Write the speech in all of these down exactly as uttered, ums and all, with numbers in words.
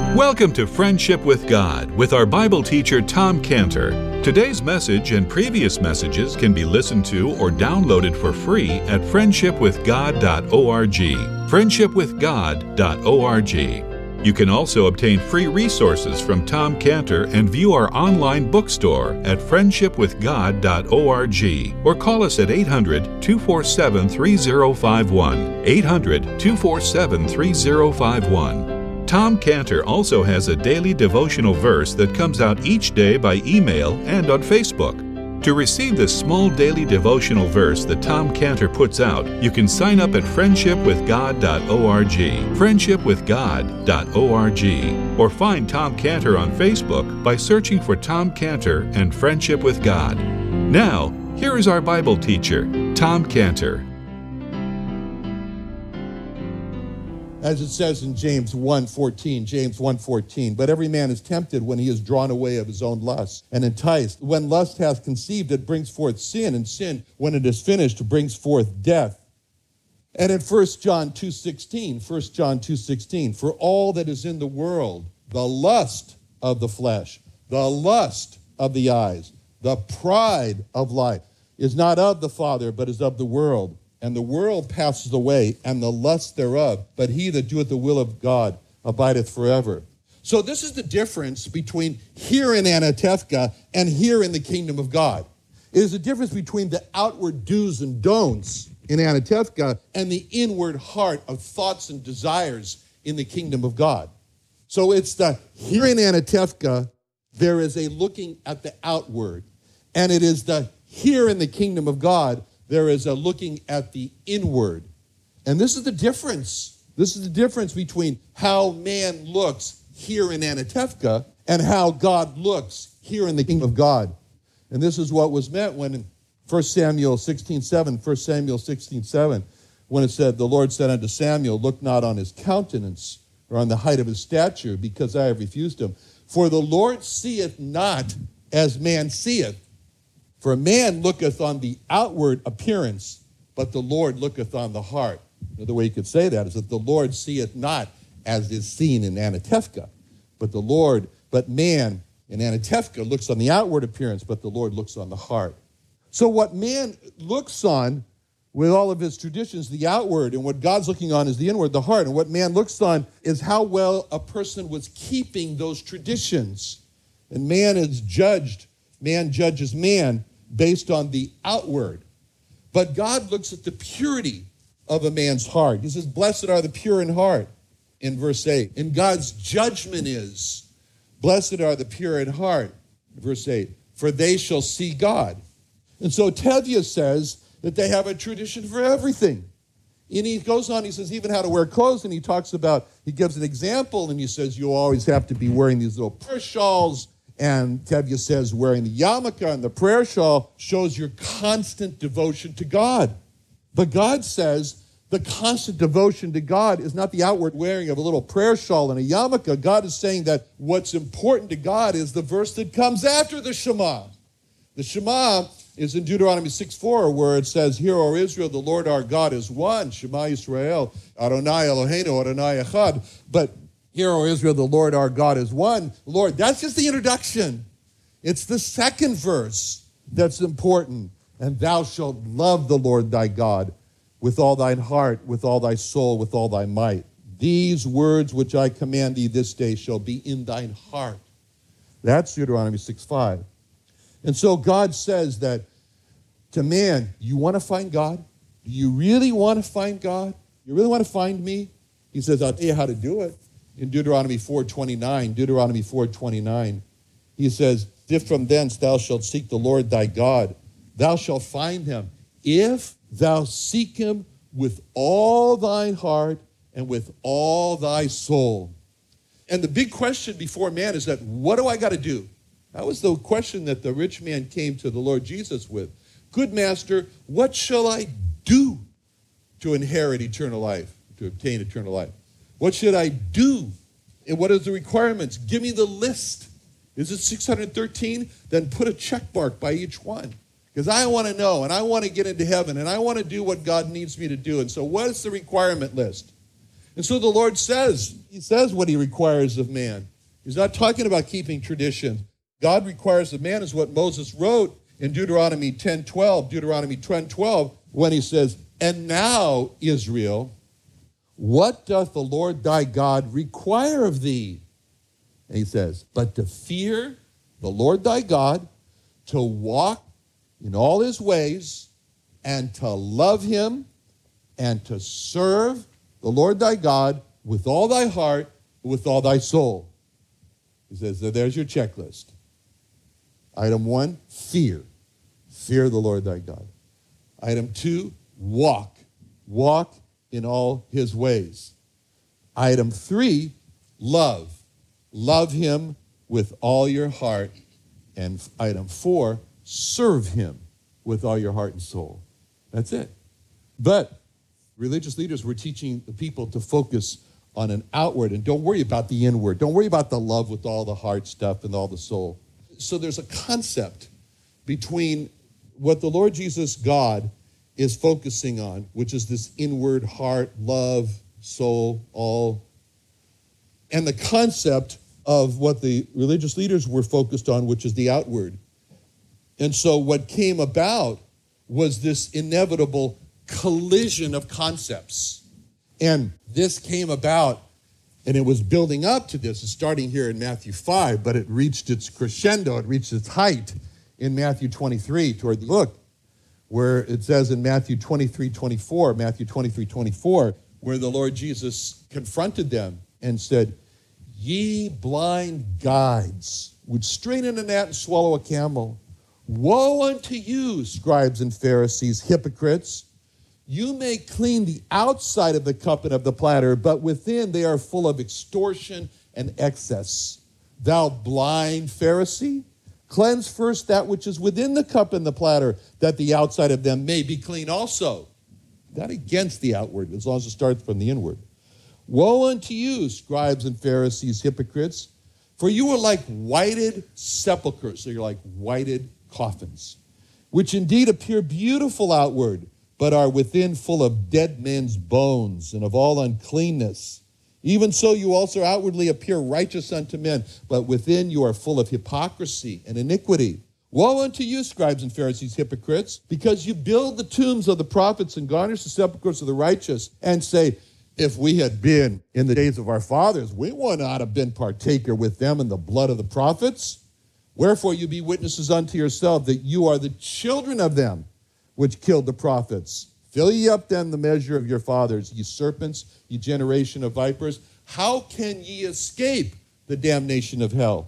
Welcome to Friendship with God with our Bible teacher Tom Cantor. Today's message and previous messages can be listened to or downloaded for free at friendship with god dot org. friendship with god dot org. You can also obtain free resources from Tom Cantor and view our online bookstore at friendship with god dot org or call us at eight hundred, two four seven, three zero five one. eight hundred, two four seven, three zero five one. Tom Cantor also has a daily devotional verse that comes out each day by email and on Facebook. To receive this small daily devotional verse that Tom Cantor puts out, you can sign up at friendship with god dot org, friendship with god dot org, or find Tom Cantor on Facebook by searching for Tom Cantor and Friendship with God. Now, here is our Bible teacher, Tom Cantor. As it says in James one fourteen, James one fourteen, but every man is tempted when he is drawn away of his own lust and enticed. When lust hath conceived, it brings forth sin, and sin, when it is finished, brings forth death. And in First John two sixteen, First John two sixteen, for all that is in the world, the lust of the flesh, the lust of the eyes, the pride of life, is not of the Father, but is of the world. And the world passes away, and the lust thereof, but he that doeth the will of God abideth forever. So this is the difference between here in Anatevka and here in the kingdom of God. It is the difference between the outward do's and don'ts in Anatevka and the inward heart of thoughts and desires in the kingdom of God. So it's the here in Anatevka, there is a looking at the outward, and it is the here in the kingdom of God, there is a looking at the inward. And this is the difference. This is the difference between how man looks here in Anatevka and how God looks here in the kingdom of God. And this is what was meant when in First Samuel sixteen seven, First Samuel sixteen seven, when it said, the Lord said unto Samuel, look not on his countenance or on the height of his stature, because I have refused him. For the Lord seeth not as man seeth. For man looketh on the outward appearance, but the Lord looketh on the heart. Another way you could say that is that the Lord seeth not as is seen in Anatevka, but the Lord, but man in Anatevka looks on the outward appearance, but the Lord looks on the heart. So what man looks on with all of his traditions, the outward, and what God's looking on is the inward, the heart. And what man looks on is how well a person was keeping those traditions. And man is judged, man judges man based on the outward. But God looks at the purity of a man's heart. He says, blessed are the pure in heart, in verse eight. And God's judgment is, blessed are the pure in heart, verse eight, for they shall see God. And so Tevye says that they have a tradition for everything. And he goes on, he says, even how to wear clothes, and he talks about, he gives an example, and he says, you always have to be wearing these little prayer shawls. And Tevye says wearing the yarmulke and the prayer shawl shows your constant devotion to God. But God says the constant devotion to God is not the outward wearing of a little prayer shawl and a yarmulke. God is saying that what's important to God is the verse that comes after the Shema. The Shema is in Deuteronomy six four, where it says, hear, O Israel, the Lord our God is one. Shema Yisrael, Adonai Eloheinu, Adonai Echad. But hear, O Israel, the Lord our God is one. Lord, that's just the introduction. It's the second verse that's important. And thou shalt love the Lord thy God with all thine heart, with all thy soul, with all thy might. These words which I command thee this day shall be in thine heart. That's Deuteronomy six five. And so God says that to man, you want to find God? Do you really want to find God? You really want to find me? He says, I'll tell you how to do it. In Deuteronomy four twenty-nine, Deuteronomy four twenty-nine, he says, if from thence thou shalt seek the Lord thy God, thou shalt find him, if thou seek him with all thine heart and with all thy soul. And the big question before man is that, what do I got to do? That was the question that the rich man came to the Lord Jesus with. Good master, what shall I do to inherit eternal life, to obtain eternal life? What should I do? And what are the requirements? Give me the list. Is it six hundred thirteen? Then put a check mark by each one. Because I want to know, and I want to get into heaven, and I want to do what God needs me to do. And so what is the requirement list? And so the Lord says, he says what he requires of man. He's not talking about keeping tradition. God requires of man is what Moses wrote in Deuteronomy ten twelve, Deuteronomy ten twelve, when he says, and now, Israel, what doth the Lord thy God require of thee? And he says, but to fear the Lord thy God, to walk in all his ways, and to love him, and to serve the Lord thy God with all thy heart, with all thy soul. He says, so there's your checklist. Item one, fear. Fear the Lord thy God. Item two, walk. Walk in all his ways. Item three, love. Love him with all your heart. And item four, serve him with all your heart and soul. That's it. But religious leaders were teaching the people to focus on an outward and don't worry about the inward. Don't worry about the love with all the heart stuff and all the soul. So there's a concept between what the Lord Jesus, God, is focusing on, which is this inward heart, love, soul, all, and the concept of what the religious leaders were focused on, which is the outward. And so what came about was this inevitable collision of concepts. And this came about, and it was building up to this, starting here in Matthew five, but it reached its crescendo, it reached its height in Matthew twenty-three, toward the book, where it says in Matthew twenty-three twenty-four, Matthew twenty-three twenty-four, where the Lord Jesus confronted them and said, ye blind guides, would strain in a gnat and swallow a camel. Woe unto you, scribes and Pharisees, hypocrites! You may clean the outside of the cup and of the platter, but within they are full of extortion and excess. Thou blind Pharisee, cleanse first that which is within the cup and the platter, that the outside of them may be clean also. Not against the outward, as long as it starts from the inward. Woe unto you, scribes and Pharisees, hypocrites, for you are like whited sepulchres, so you're like whited coffins, which indeed appear beautiful outward, but are within full of dead men's bones and of all uncleanness. Even so you also outwardly appear righteous unto men, but within you are full of hypocrisy and iniquity. Woe unto you, scribes and Pharisees, hypocrites, because you build the tombs of the prophets and garnish the sepulchres of the righteous, and say, if we had been in the days of our fathers, we would not have been partaker with them in the blood of the prophets. Wherefore you be witnesses unto yourself that you are the children of them which killed the prophets. Fill ye up then the measure of your fathers, ye serpents, ye generation of vipers. How can ye escape the damnation of hell?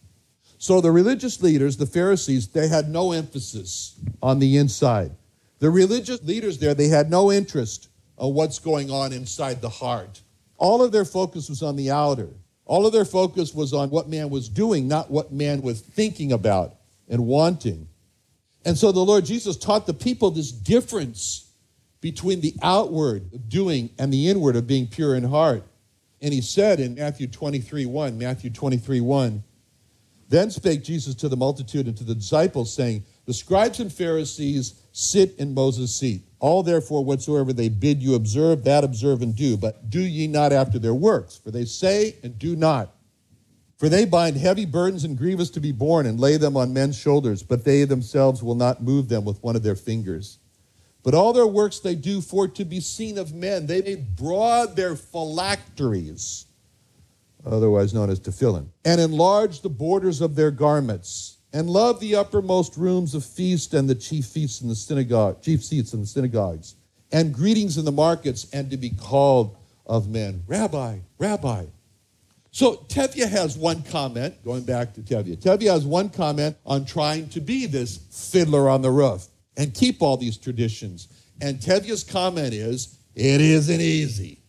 So the religious leaders, the Pharisees, they had no emphasis on the inside. The religious leaders there, they had no interest on what's going on inside the heart. All of their focus was on the outer. All of their focus was on what man was doing, not what man was thinking about and wanting. And so the Lord Jesus taught the people this difference between the outward of doing and the inward of being pure in heart. And he said in Matthew twenty-three one, Matthew twenty-three one, then spake Jesus to the multitude and to the disciples, saying, the scribes and Pharisees sit in Moses' seat. All therefore whatsoever they bid you observe, that observe and do. But do ye not after their works, for they say and do not. For they bind heavy burdens and grievous to be borne, and lay them on men's shoulders, but they themselves will not move them with one of their fingers. But all their works they do for to be seen of men. They made broad their phylacteries, otherwise known as tefillin, and enlarge the borders of their garments, and love the uppermost rooms of feast and the chief feasts in the synagogue, chief seats in the synagogues, and greetings in the markets, and to be called of men, Rabbi, Rabbi. So Tevye has one comment, going back to Tevye. Tevye has one comment on trying to be this fiddler on the roof and keep all these traditions. And Tevye's comment is, it isn't easy.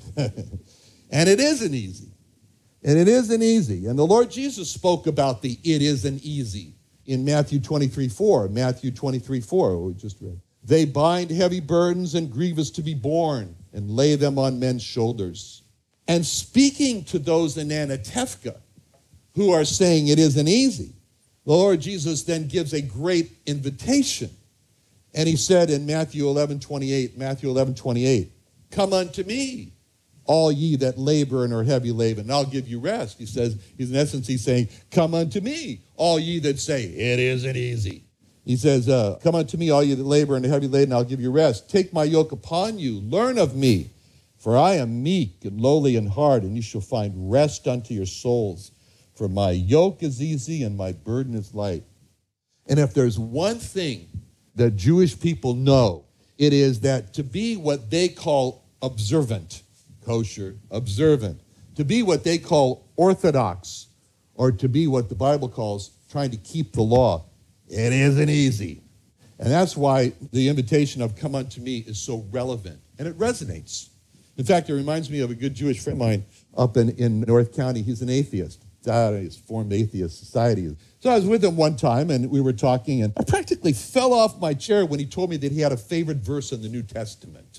And it isn't easy. And it isn't easy. And the Lord Jesus spoke about the it isn't easy in Matthew twenty-three four. Matthew twenty-three four, we just read. They bind heavy burdens and grievous to be borne, and lay them on men's shoulders. And speaking to those in Anatefka who are saying it isn't easy, the Lord Jesus then gives a great invitation. And he said in Matthew eleven twenty-eight, Matthew eleven twenty-eight, come unto me, all ye that labor and are heavy laden, and I'll give you rest. He says, he's in essence, he's saying, come unto me, all ye that say, it isn't easy. He says, uh, come unto me, all ye that labor and are heavy laden, I'll give you rest. Take my yoke upon you, learn of me, for I am meek and lowly in heart, and you shall find rest unto your souls. For my yoke is easy and my burden is light. And if there's one thing that Jewish people know, it is that to be what they call observant, kosher, observant, to be what they call orthodox, or to be what the Bible calls trying to keep the law, it isn't easy. And that's why the invitation of come unto me is so relevant, and it resonates. In fact, it reminds me of a good Jewish friend of mine up in, in North County. He's an atheist. He's formed atheist society. So I was with him one time, and we were talking, and I practically fell off my chair when he told me that he had a favorite verse in the New Testament.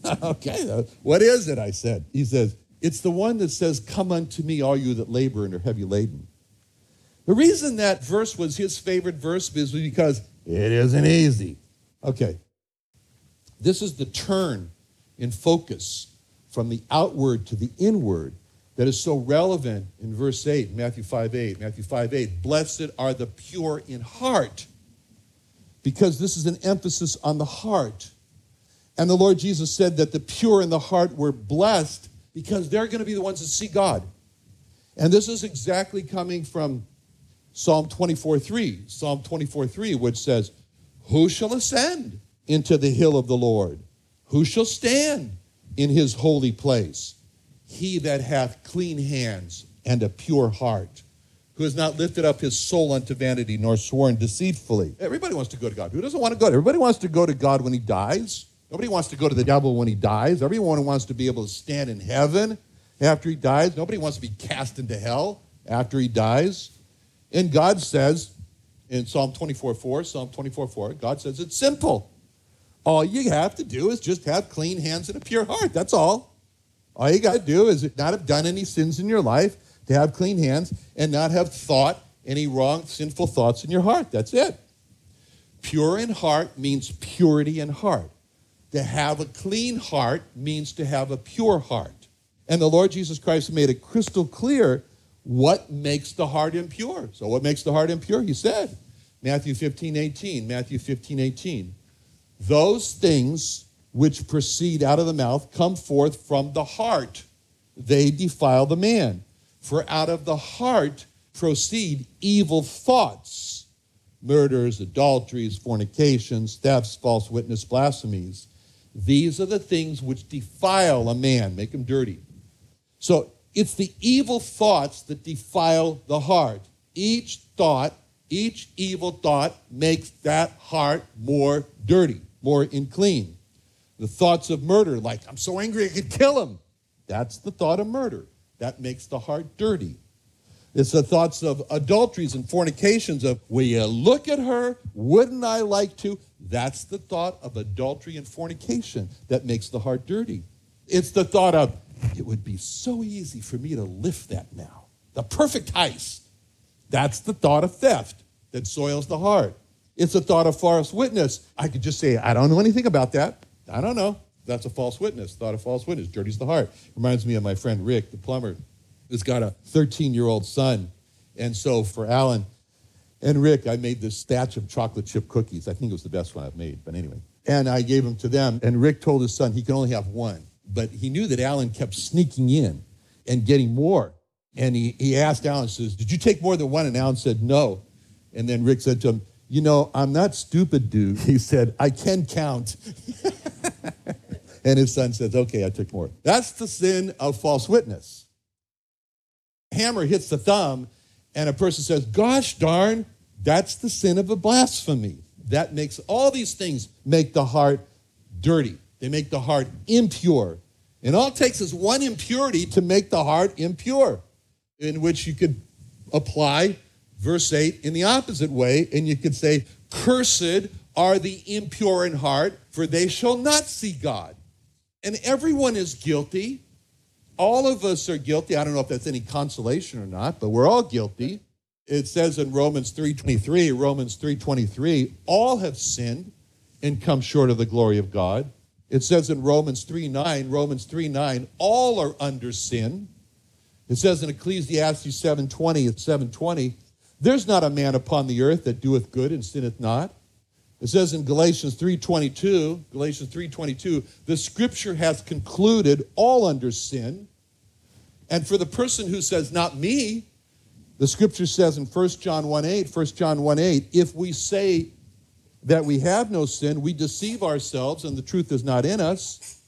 Okay, what is it, I said. He says, it's the one that says, come unto me, all you that labor and are heavy laden. The reason that verse was his favorite verse is because it isn't easy. Okay, this is the turn in focus from the outward to the inward that is so relevant in verse eight, Matthew five eight. Matthew five eight, blessed are the pure in heart, because this is an emphasis on the heart. And the Lord Jesus said that the pure in the heart were blessed because they're going to be the ones that see God. And this is exactly coming from Psalm twenty-four three, Psalm twenty-four three, which says, who shall ascend into the hill of the Lord? Who shall stand in his holy place? He that hath clean hands and a pure heart, who has not lifted up his soul unto vanity, nor sworn deceitfully. Everybody wants to go to God. Who doesn't want to go? Everybody wants to go to God when he dies. Nobody wants to go to the devil when he dies. Everyone wants to be able to stand in heaven after he dies. Nobody wants to be cast into hell after he dies. And God says in Psalm twenty-four four, Psalm twenty-four four, God says it's simple. All you have to do is just have clean hands and a pure heart. That's all. All you got to do is not have done any sins in your life, to have clean hands, and not have thought any wrong, sinful thoughts in your heart. That's it. Pure in heart means purity in heart. To have a clean heart means to have a pure heart. And the Lord Jesus Christ made it crystal clear what makes the heart impure. So what makes the heart impure? He said, Matthew fifteen eighteen, Matthew fifteen eighteen, those things which proceed out of the mouth come forth from the heart. They defile the man. For out of the heart proceed evil thoughts, murders, adulteries, fornications, thefts, false witness, blasphemies. These are the things which defile a man, make him dirty. So it's the evil thoughts that defile the heart. Each thought, each evil thought makes that heart more dirty, more unclean. The thoughts of murder, like, I'm so angry I could kill him. That's the thought of murder. That makes the heart dirty. It's the thoughts of adulteries and fornications of, will you look at her? Wouldn't I like to? That's the thought of adultery and fornication that makes the heart dirty. It's the thought of, it would be so easy for me to lift that now. The perfect heist. That's the thought of theft that soils the heart. It's the thought of false witness. I could just say, I don't know anything about that. I don't know. That's a false witness. Thought of false witness dirties the heart. Reminds me of my friend Rick, the plumber, who's got a thirteen-year-old son. And so for Alan and Rick, I made this batch of chocolate chip cookies. I think it was the best one I've made, but anyway. And I gave them to them, and Rick told his son he could only have one. But he knew that Alan kept sneaking in and getting more. And he, he asked Alan, says, did you take more than one? And Alan said, no. And then Rick said to him, you know, I'm not stupid, dude. He said, I can count. And his son says, okay, I took more. That's the sin of false witness. Hammer hits the thumb, and a person says, gosh darn, that's the sin of a blasphemy. That makes, all these things make the heart dirty. They make the heart impure. And all it takes is one impurity to make the heart impure, in which you could apply verse eight in the opposite way, and you could say, cursed are the impure in heart, for they shall not see God. And everyone is guilty. All of us are guilty. I don't know if that's any consolation or not, but we're all guilty. It says in Romans three twenty-three, Romans three twenty-three, all have sinned and come short of the glory of God. It says in Romans three nine, Romans three nine, all are under sin. It says in Ecclesiastes seven twenty, seven twenty, there's not a man upon the earth that doeth good and sinneth not. It says in Galatians three twenty-two, Galatians three twenty-two, the scripture has concluded all under sin. And for the person who says, not me, the scripture says in First John one eight, First John one eight, if we say that we have no sin, we deceive ourselves and the truth is not in us.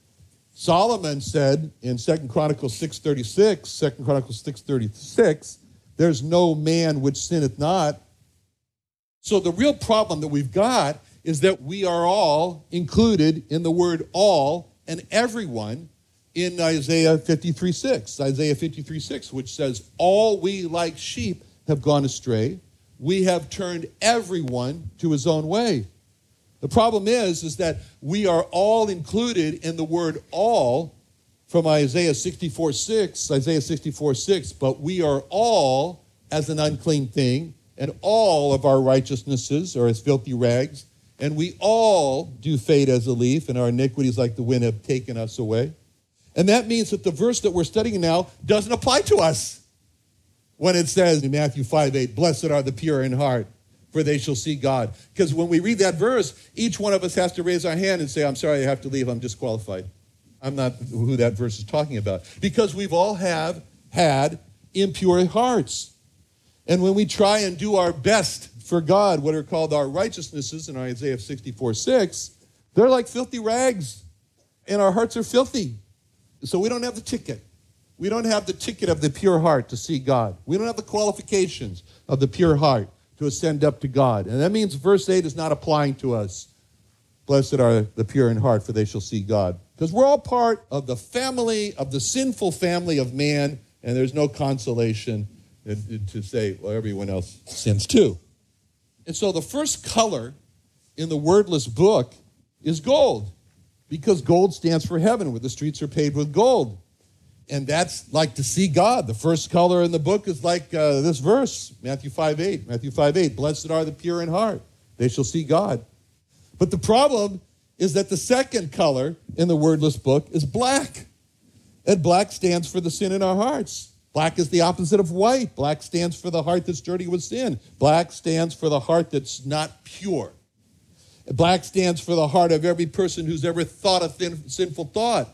Solomon said in Second Chronicles six thirty-six, Second Chronicles six thirty-six, there's no man which sinneth not. So the real problem that we've got is that we are all included in the word all and everyone in Isaiah fifty-three six. Isaiah fifty-three six, which says, all we like sheep have gone astray. We have turned everyone to his own way. The problem is, is that we are all included in the word all from Isaiah sixty-four six, Isaiah sixty-four six, but we are all as an unclean thing, and all of our righteousnesses are as filthy rags, and we all do fade as a leaf, and our iniquities like the wind have taken us away. And that means that the verse that we're studying now doesn't apply to us. When it says in Matthew five eight, blessed are the pure in heart, for they shall see God. Because when we read that verse, each one of us has to raise our hand and say, I'm sorry, I have to leave, I'm disqualified. I'm not who that verse is talking about. Because we've all have had impure hearts. And when we try and do our best for God, what are called our righteousnesses in Isaiah sixty-four six, they're like filthy rags, and our hearts are filthy. So we don't have the ticket. We don't have the ticket of the pure heart to see God. We don't have the qualifications of the pure heart to ascend up to God. And that means verse eight is not applying to us. Blessed are the pure in heart, for they shall see God. Because we're all part of the family, of the sinful family of man, and there's no consolation to say, well, everyone else sins too. And so the first color in the wordless book is gold, because gold stands for heaven, where the streets are paved with gold. And that's like to see God. The first color in the book is like uh, this verse, Matthew five eight. Matthew five eight, blessed are the pure in heart, they shall see God. But the problem is that the second color in the wordless book is black. And black stands for the sin in our hearts. Black is the opposite of white. Black stands for the heart that's dirty with sin. Black stands for the heart that's not pure. Black stands for the heart of every person who's ever thought a thin, sinful thought.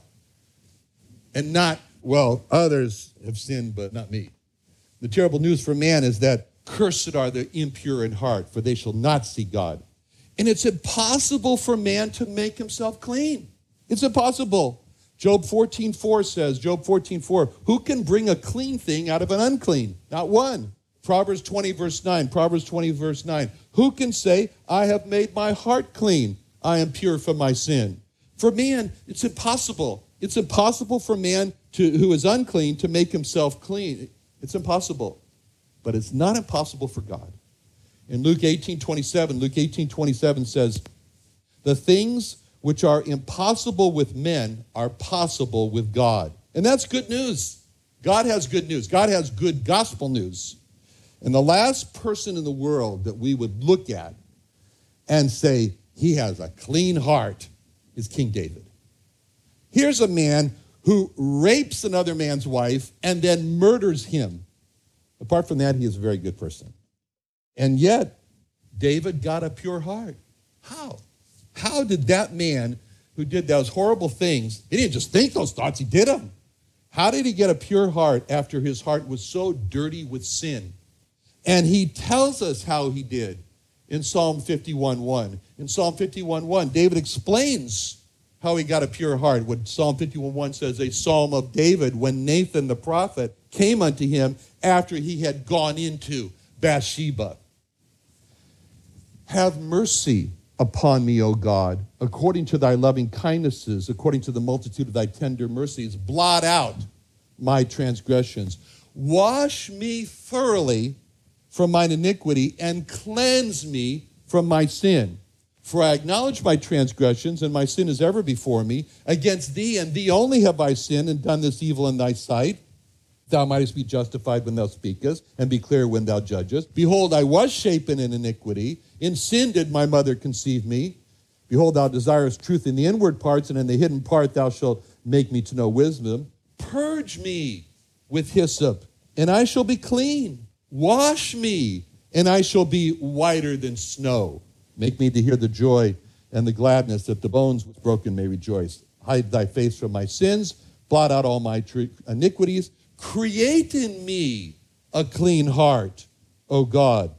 And not, well, others have sinned, but not me. The terrible news for man is that cursed are the impure in heart, for they shall not see God. And it's impossible for man to make himself clean. It's impossible. Job fourteen four says, Job fourteen four, who can bring a clean thing out of an unclean? Not one. Proverbs twenty verse nine, Proverbs twenty verse nine, who can say, I have made my heart clean, I am pure from my sin? For man, it's impossible. It's impossible for man to, who is unclean to make himself clean. It's impossible. But it's not impossible for God. In Luke eighteen twenty-seven, Luke eighteen twenty-seven says, the things which are impossible with men are possible with God. And that's good news. God has good news. God has good gospel news. And the last person in the world that we would look at and say, he has a clean heart, is King David. Here's a man who rapes another man's wife and then murders him. Apart from that, he is a very good person. And yet, David got a pure heart. How? How did that man who did those horrible things, he didn't just think those thoughts, he did them. How did he get a pure heart after his heart was so dirty with sin? And he tells us how he did in Psalm fifty-one one. In Psalm fifty-one one, David explains how he got a pure heart. What Psalm fifty-one one says, a psalm of David when Nathan the prophet came unto him after he had gone into Bathsheba. Have mercy upon me, O God, according to thy loving kindnesses, according to the multitude of thy tender mercies. Blot out my transgressions. Wash me thoroughly from mine iniquity and cleanse me from my sin. For I acknowledge my transgressions, and my sin is ever before me. Against thee and thee only have I sinned and done this evil in thy sight. Thou mightest be justified when thou speakest, and be clear when thou judgest. Behold, I was shapen in iniquity. In sin did my mother conceive me. Behold, thou desirest truth in the inward parts, and in the hidden part thou shalt make me to know wisdom. Purge me with hyssop, and I shall be clean. Wash me, and I shall be whiter than snow. Make me to hear the joy and the gladness, that the bones which broken may rejoice. Hide thy face from my sins, blot out all my tr- iniquities. Create in me a clean heart, O God.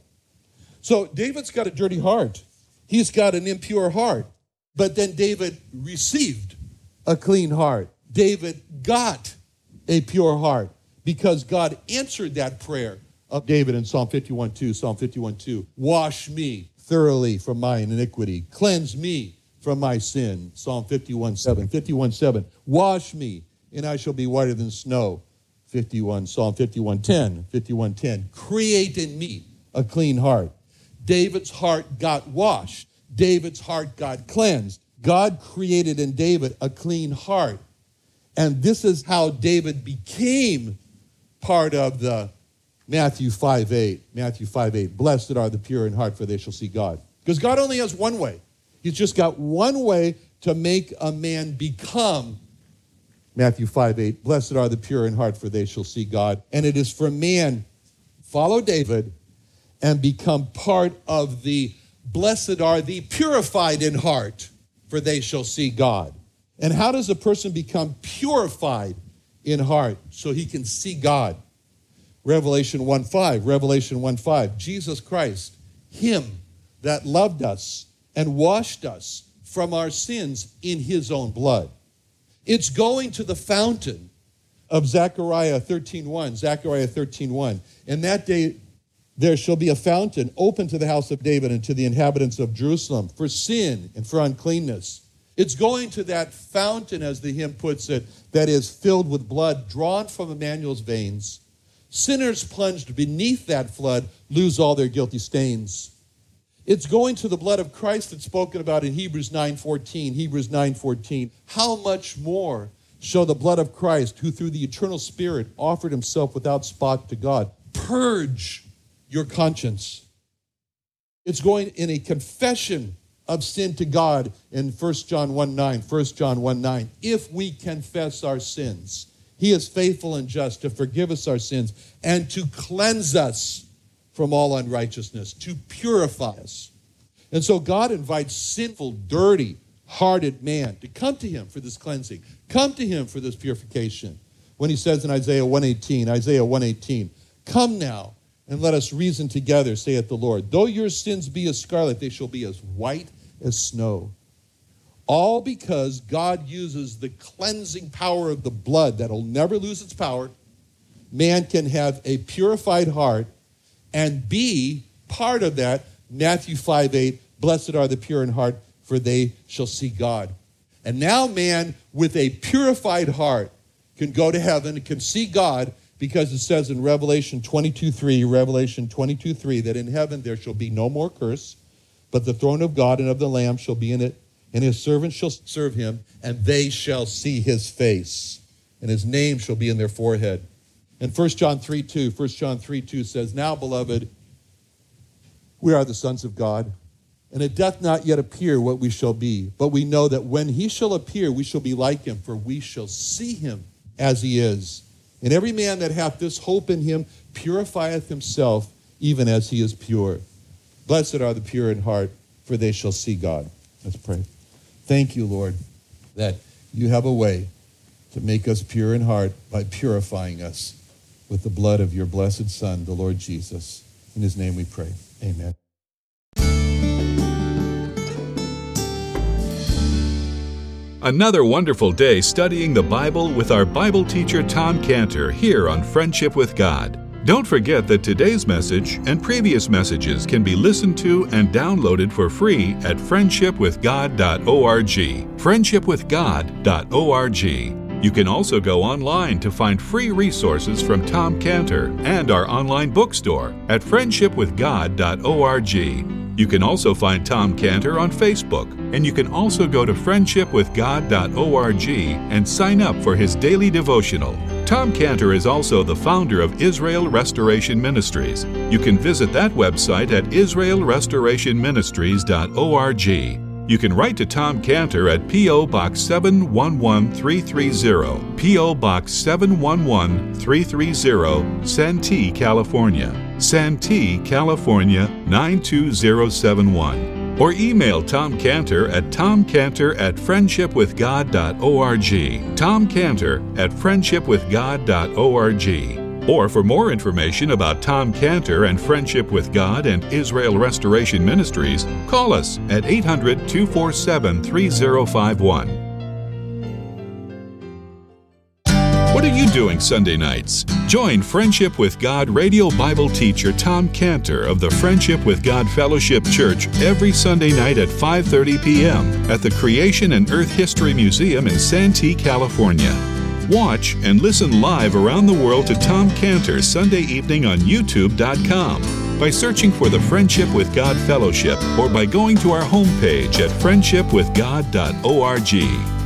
So David's got a dirty heart. He's got an impure heart. But then David received a clean heart. David got a pure heart because God answered that prayer of David in Psalm fifty-one two, Psalm fifty-one two. Wash me thoroughly from my iniquity. Cleanse me from my sin. Psalm fifty-one seven. fifty-one seven. Wash me, and I shall be whiter than snow. fifty-one, Psalm fifty-one ten. fifty-one ten. Create in me a clean heart. David's heart got washed. David's heart got cleansed. God created in David a clean heart. And this is how David became part of the Matthew five eight. Matthew five eight. Blessed are the pure in heart, for they shall see God. Because God only has one way. He's just got one way to make a man become Matthew five eight. Blessed are the pure in heart, for they shall see God. And it is for man, follow David, and become part of the blessed are the purified in heart, for they shall see God. And how does a person become purified in heart so he can see God? Revelation one five, Revelation one five, Jesus Christ, him that loved us and washed us from our sins in his own blood. It's going to the fountain of Zechariah thirteen one, Zechariah thirteen one. In that day there shall be a fountain open to the house of David and to the inhabitants of Jerusalem for sin and for uncleanness. It's going to that fountain, as the hymn puts it, that is filled with blood drawn from Emmanuel's veins. Sinners plunged beneath that flood lose all their guilty stains. It's going to the blood of Christ that's spoken about in Hebrews nine fourteen. Hebrews nine fourteen. How much more shall the blood of Christ, who through the eternal Spirit offered himself without spot to God, purge your conscience? It's going in a confession of sin to God in First John one nine. First John one nine. If we confess our sins, he is faithful and just to forgive us our sins and to cleanse us from all unrighteousness, to purify us. And so God invites sinful, dirty, hearted man to come to him for this cleansing. Come to him for this purification. When he says in Isaiah one eighteen, Isaiah one eighteen, come now and let us reason together, saith the Lord. Though your sins be as scarlet, they shall be as white as snow. All because God uses the cleansing power of the blood that'll never lose its power. Man can have a purified heart and be part of that. Matthew five eight, blessed are the pure in heart, for they shall see God. And now man with a purified heart can go to heaven and can see God, because it says in Revelation twenty-two three, Revelation twenty-two three, that in heaven there shall be no more curse, but the throne of God and of the Lamb shall be in it, and his servants shall serve him, and they shall see his face, and his name shall be in their forehead. And First John three two, First John three two says, now, beloved, we are the sons of God, and it doth not yet appear what we shall be, but we know that when he shall appear, we shall be like him, for we shall see him as he is. And every man that hath this hope in him purifieth himself, even as he is pure. Blessed are the pure in heart, for they shall see God. Let's pray. Thank you, Lord, that you have a way to make us pure in heart by purifying us with the blood of your blessed Son, the Lord Jesus. In his name we pray. Amen. Another wonderful day studying the Bible with our Bible teacher Tom Cantor here on Friendship with God. Don't forget that today's message and previous messages can be listened to and downloaded for free at friendship with god dot org. friendship with god dot org. You can also go online to find free resources from Tom Cantor and our online bookstore at friendship with god dot org. You can also find Tom Cantor on Facebook, and you can also go to friendship with god dot org and sign up for his daily devotional. Tom Cantor is also the founder of Israel Restoration Ministries. You can visit that website at israel restoration ministries dot org. You can write to Tom Cantor at P O. Box seven one one three three zero, P O. Box seven one one three three zero, Santee, California, Santee, California nine two zero seven one. Or email Tom Cantor at tomcantor at friendship with god dot org, Tom Cantor at friendship with god dot org. Or for more information about Tom Cantor and Friendship with God and Israel Restoration Ministries, call us at eight hundred, two four seven, three zero five one. What are you doing Sunday nights? Join Friendship with God radio Bible teacher Tom Cantor of the Friendship with God Fellowship Church every Sunday night at five thirty p.m. at the Creation and Earth History Museum in Santee, California. Watch and listen live around the world to Tom Cantor Sunday evening on YouTube dot com by searching for the Friendship with God Fellowship or by going to our homepage at friendship with god dot org.